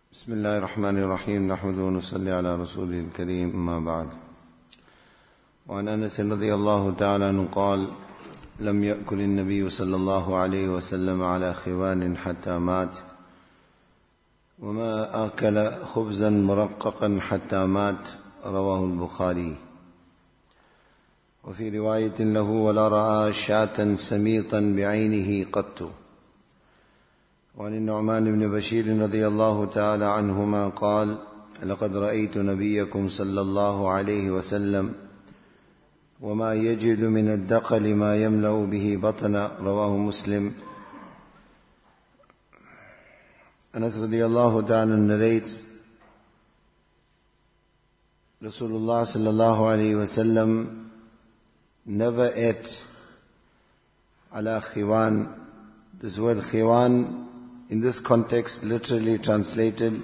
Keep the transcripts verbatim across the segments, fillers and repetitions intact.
بسم الله الرحمن الرحيم نحمده ونصلي على رسوله الكريم أما بعد. وعن أنس رضي الله تعالى عنه قال: لم يأكل النبي صلى الله عليه وسلم على خوان حتى مات، وما أكل خبزا مرققا حتى مات. رواه البخاري. وفي رواية له: ولا رأى شاة سميطا بعينه قط. وعن النعمان بن بشير رضي الله تعالى عنهما قال: لقد رأيت نبيكم صلى الله عليه وسلم وما يجد من الدقل ما يملأ به بطنا. رواه مسلم. Anas radiallahu ta'ala narrates, Rasulullah sallallahu alayhi wa sallam never ate ala khiwan. This word khiwan, in this context, literally translated,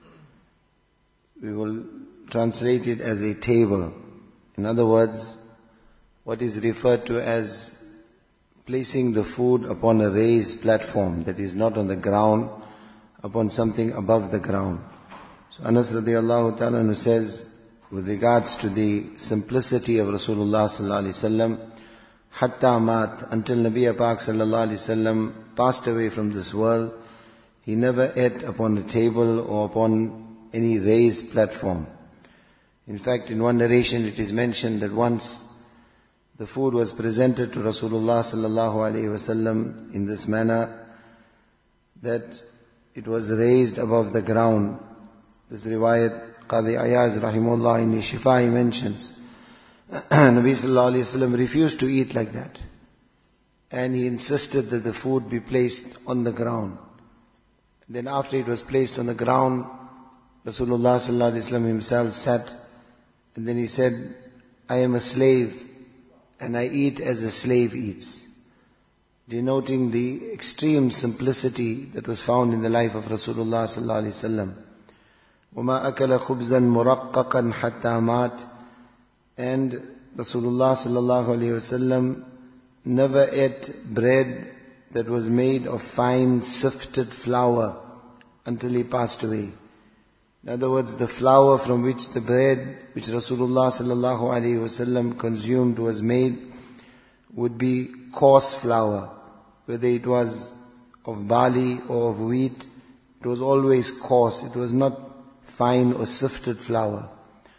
we will translate it as a table. In other words, what is referred to as placing the food upon a raised platform that is not on the ground, upon something above the ground. So Anas radiallahu ta'ala says, with regards to the simplicity of Rasulullah sallallahu alaihi wasallam, hatta mat, until Nabi Pak sallallahu alaihi wasallam passed away from this world, he never ate upon a table or upon any raised platform. In fact, in one narration it is mentioned that once the food was presented to Rasulullah sallallahu alaihi wasallam in this manner, that it was raised above the ground. This riwayat, Qadi Ayaz rahimahullah in Shifa, he mentions, Nabi sallallahu alaihi wasallam refused to eat like that. And he insisted that the food be placed on the ground. Then after it was placed on the ground, Rasulullah sallallahu alaihi wasallam himself sat, and then he said, I am a slave and I eat as a slave eats, denoting the extreme simplicity that was found in the life of Rasulullah sallallahu alaihi wasallam. وَمَا أَكَلَ خُبْزًا مُرَقَّقًا حَتَّى مَاتَ. And Rasulullah sallallahu alaihi wasallam never ate bread that was made of fine sifted flour until he passed away. In other words, the flour from which the bread which Rasulullah sallallahu alaihi wasallam consumed was made would be coarse flour. Whether it was of barley or of wheat, it was always coarse. It was not fine or sifted flour.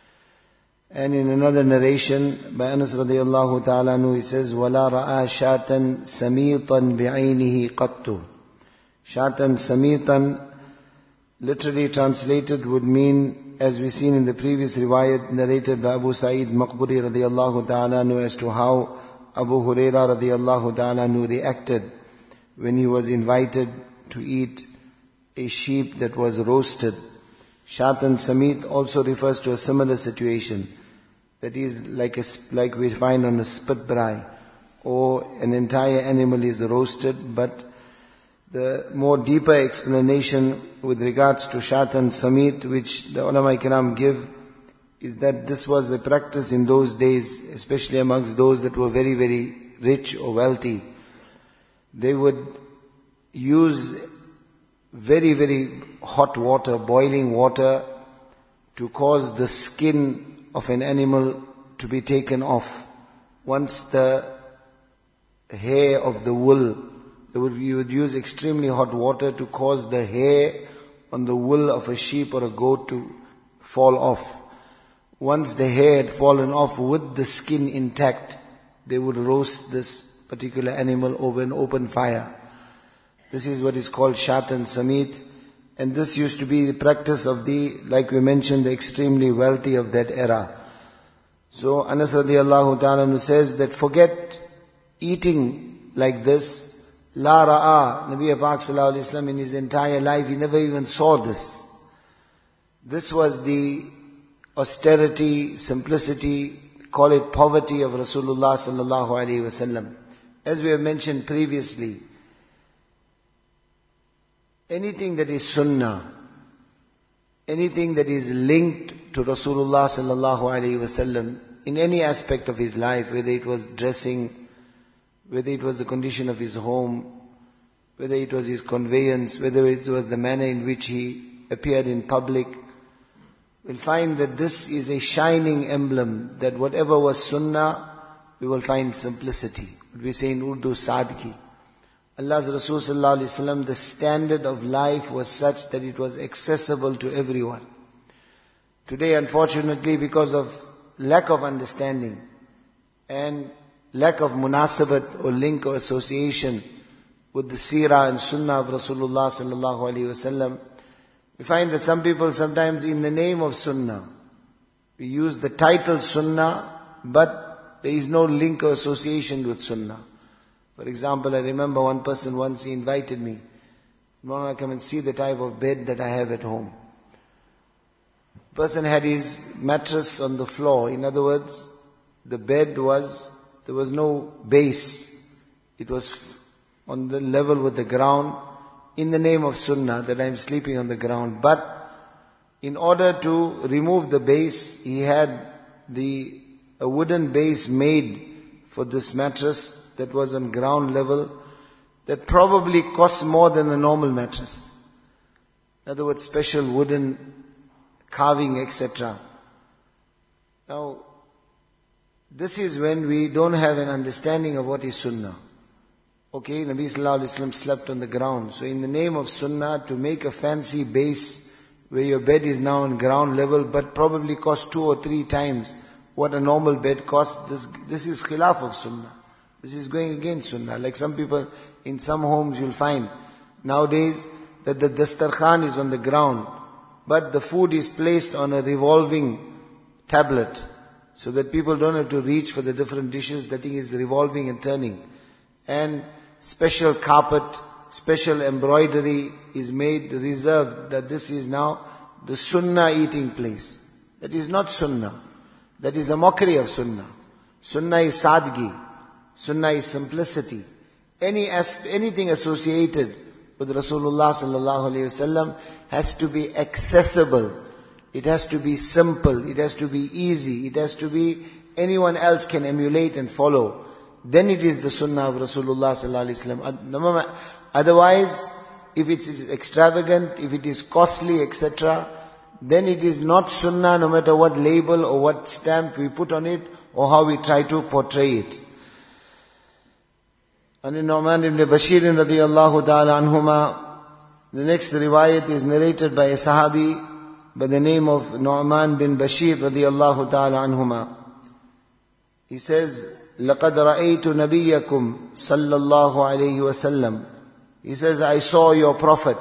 And in another narration by Anas radiallahu ta'ala anhu, he says, وَلَا رَأَى شَاةً سَمِيطًا بِعَيْنِهِ قَطُّ. Shatan samitan, literally translated, would mean, as we've seen in the previous riwayat narrated by Abu Sa'id Maqburi radiallahu ta'ala anhu, as to how Abu Huraira radiallahu ta'ala anhu reacted when he was invited to eat a sheep that was roasted. Shatan samit also refers to a similar situation. That is like a, like we find on a spit braai, or an entire animal is roasted. But the more deeper explanation with regards to shatan samit, which the ulama kiram give, is that this was a practice in those days, especially amongst those that were very, very rich or wealthy. They would use very, very hot water, boiling water, to cause the skin of an animal to be taken off. Once the hair of the wool, they would, you would use extremely hot water to cause the hair on the wool of a sheep or a goat to fall off. Once the hair had fallen off with the skin intact, they would roast this particular animal over an open fire. This is what is called shatan samit. And this used to be the practice of the, like we mentioned, the extremely wealthy of that era. So Anas radiallahu ta'ala says that forget eating like this. La ra'a, Nabi Pak sallallahu alaihi wasallam in his entire life, he never even saw this. This was the austerity, simplicity, call it poverty of Rasulullah sallallahu alaihi wasallam. As we have mentioned previously, anything that is sunnah, anything that is linked to Rasulullah sallallahu alaihi wasallam in any aspect of his life, whether it was dressing, whether it was the condition of his home, whether it was his conveyance, whether it was the manner in which he appeared in public, we'll find that this is a shining emblem that whatever was sunnah, we will find simplicity. What we say in Urdu, sadgi. Allah's Rasul sallallahu alaihi wasallam, the standard of life was such that it was accessible to everyone. Today, unfortunately, because of lack of understanding and lack of munasabat or link or association with the seerah and sunnah of Rasulullah sallallahu alaihi wasallam, we find that some people sometimes in the name of sunnah, we use the title sunnah, but there is no link or association with sunnah. For example, I remember one person once, he invited me, Maulana, come and see the type of bed that I have at home. The person had his mattress on the floor. In other words, the bed was, there was no base. It was on the level with the ground, in the name of sunnah, that I am sleeping on the ground. But in order to remove the base, he had the a wooden base made for this mattress that was on ground level, that probably cost more than a normal mattress. In other words, special wooden carving, et cetera. Now, this is when we don't have an understanding of what is sunnah. Okay, Nabi sallallahu alaihi wasallam slept on the ground. So in the name of sunnah, to make a fancy base where your bed is now on ground level, but probably cost two or three times what a normal bed costs, this, this is khilaf of sunnah. This is going against sunnah. Like some people, in some homes you'll find nowadays that the dastarkhan is on the ground, but the food is placed on a revolving tablet, so that people don't have to reach for the different dishes. The thing is revolving and turning. And special carpet, special embroidery is made reserved, that this is now the sunnah eating place. That is not sunnah. That is a mockery of sunnah. Sunnah is sadgi. Sunnah is simplicity. Any anything associated with Rasulullah sallallahu alaihi wasallam has to be accessible. It has to be simple. It has to be easy. It has to be anyone else can emulate and follow. Then it is the sunnah of Rasulullah sallallahu alaihi wasallam. Otherwise, if it is extravagant, if it is costly, et cetera, then it is not sunnah, no matter what label or what stamp we put on it or how we try to portray it. And in Nu'man ibn Bashir radiyallahu ta'ala anhuma, the next riwayat is narrated by a sahabi by the name of Nu'man bin Bashir radiyallahu ta'ala anhuma. He says, لَقَدْ رَأَيْتُ نَبِيَّكُمْ صَلَّى اللَّهُ عَلَيْهِ وَسَلَّمْ. He says, I saw your Prophet.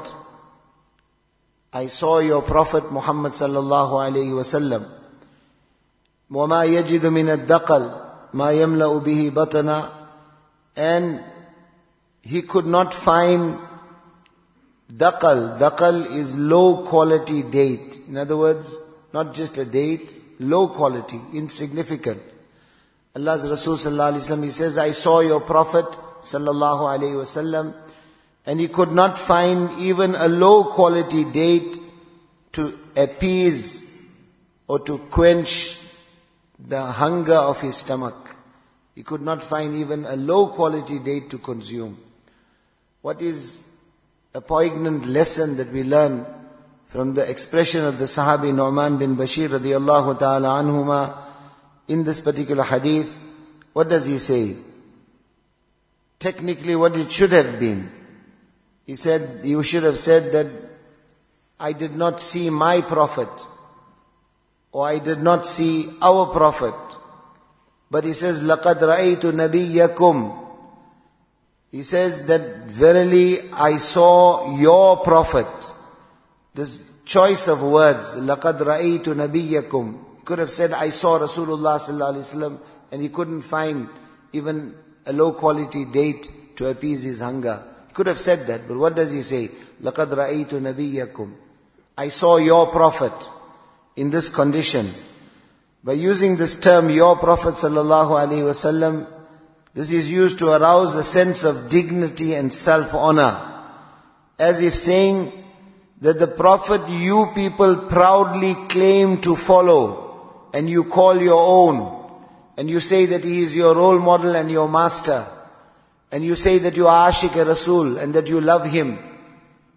I saw your Prophet Muhammad sallallahu alayhi wa sallam. وَمَا يَجِدُ مِنَ الدَّقَلِ مَا يَمْلَأُ بِهِ بَطَنًا. And he could not find daqal. Daqal is low quality date. In other words, not just a date, low quality, insignificant. Allah's Rasul sallallahu alayhi wa sallam, he says, I saw your Prophet sallallahu alayhi wa sallam, and he could not find even a low quality date to appease or to quench the hunger of his stomach. He could not find even a low quality date to consume. What is a poignant lesson that we learn from the expression of the Sahabi Nu'man bin Bashir radiyallahu ta'ala anhuma in this particular hadith? What does he say? Technically what it should have been. He said, you should have said that I did not see my Prophet, or I did not see our Prophet. But he says, لَقَدْ رَأَيْتُ نَبِيَّكُمْ. He says that verily I saw your Prophet. This choice of words, لَقَدْ رَأَيْتُ نَبِيَّكُمْ. He could have said, I saw Rasulullah sallallahu alaihi wasallam, and he couldn't find even a low quality date to appease his hunger. Could have said that, but what does he say? لَقَدْ رَأَيْتُ نَبِيَّكُمْ. I saw your Prophet in this condition. By using this term, your Prophet sallallahu alaihi wasallam, this is used to arouse a sense of dignity and self-honor. As if saying that the Prophet you people proudly claim to follow, and you call your own, and you say that he is your role model and your master. And you say that you are Ashiq Rasul and that you love him.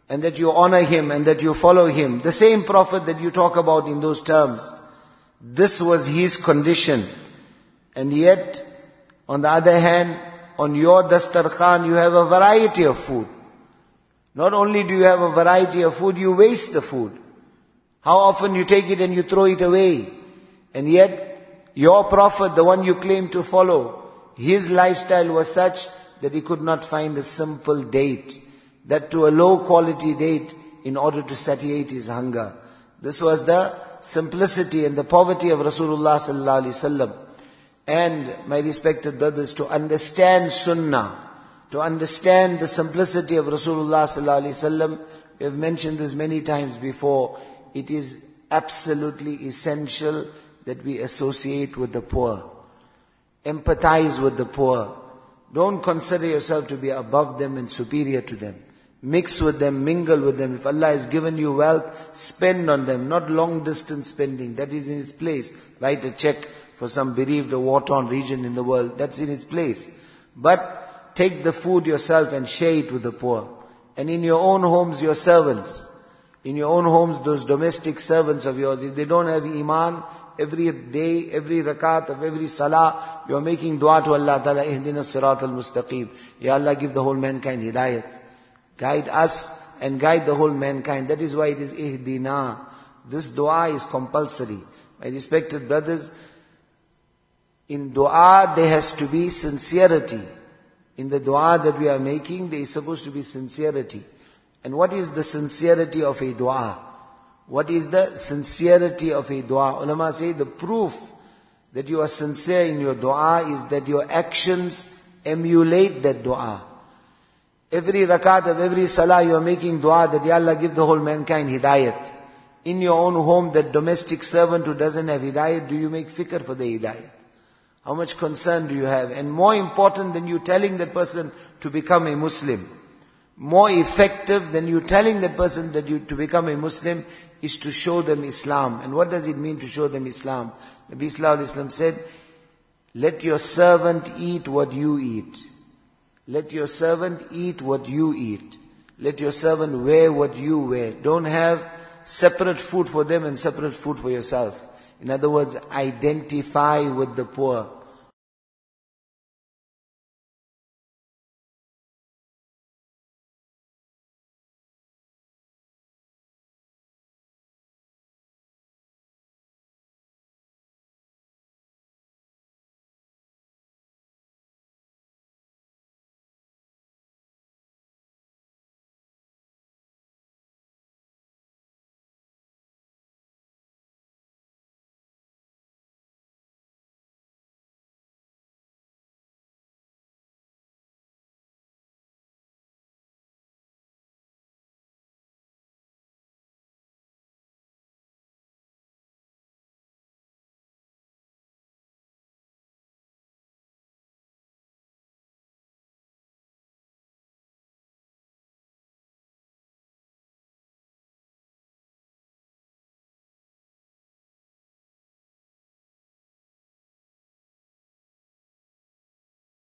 and that you honor him and that you follow him. The same Prophet that you talk about in those terms, this was his condition. And yet, on the other hand, on your dastarkhan you have a variety of food. Not only do you have a variety of food, you waste the food. How often you take it and you throw it away. And yet, your Prophet, the one you claim to follow, his lifestyle was such that he could not find a simple date, that to a low quality date, in order to satiate his hunger. This was the simplicity and the poverty of Rasulullah sallallahu alaihi wasallam. And my respected brothers, to understand Sunnah, to understand the simplicity of Rasulullah sallallahu alaihi wasallam, we have mentioned this many times before, it is absolutely essential that we associate with the poor. Empathize with the poor. Don't consider yourself to be above them and superior to them. Mix with them, mingle with them. If Allah has given you wealth, spend on them, not long distance spending. That is in its place. Write a check for some bereaved or war-torn region in the world. That's in its place. But take the food yourself and share it with the poor. And in your own homes, your servants. In your own homes, those domestic servants of yours, if they don't have iman, every day, every rakat of every salah, you are making dua to Allah Ta'ala, Ihdina Sirat al-Mustaqim. Ya Allah, give the whole mankind hidayat. Guide us and guide the whole mankind. That is why it is Ihdina. This dua is compulsory. My respected brothers, in dua there has to be sincerity. In the dua that we are making, there is supposed to be sincerity. And what is the sincerity of a dua? What is the sincerity of a dua? Ulama say the proof that you are sincere in your dua is that your actions emulate that dua. Every rakat of every salah you are making dua that Ya Allah give the whole mankind hidayat. In your own home, that domestic servant who doesn't have hidayat, do you make fikr for the hidayat? How much concern do you have? And more important than you telling that person to become a Muslim, more effective than you telling that person that you to become a Muslim, is to show them Islam. And what does it mean to show them Islam? Nabi Sallallahu Alaihi Wasallam said, let your servant eat what you eat. Let your servant eat what you eat. Let your servant wear what you wear. Don't have separate food for them and separate food for yourself. In other words, identify with the poor.